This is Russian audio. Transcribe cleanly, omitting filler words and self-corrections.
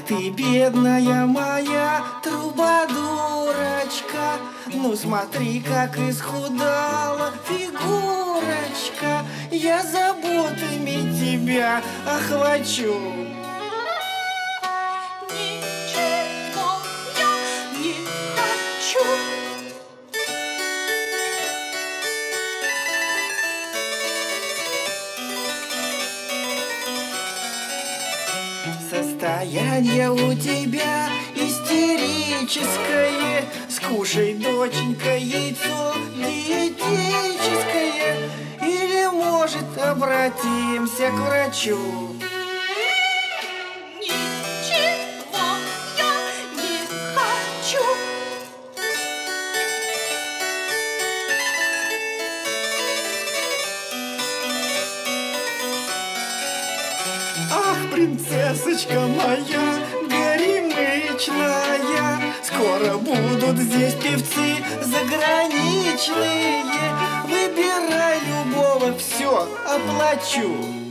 ты, бедная моя трубадурочка, ну смотри, как исхудала фигурочка. Я заботами тебя охвачу. Ничего я не хочу. Состояние у тебя истерическое. Скушай, доченька, яйцо диетическое. Или, может, обратимся к врачу. Ничего я не хочу. Ах, принцессочка моя горемычная, скоро будут здесь певцы заграничные. Выбирай любого, все оплачу.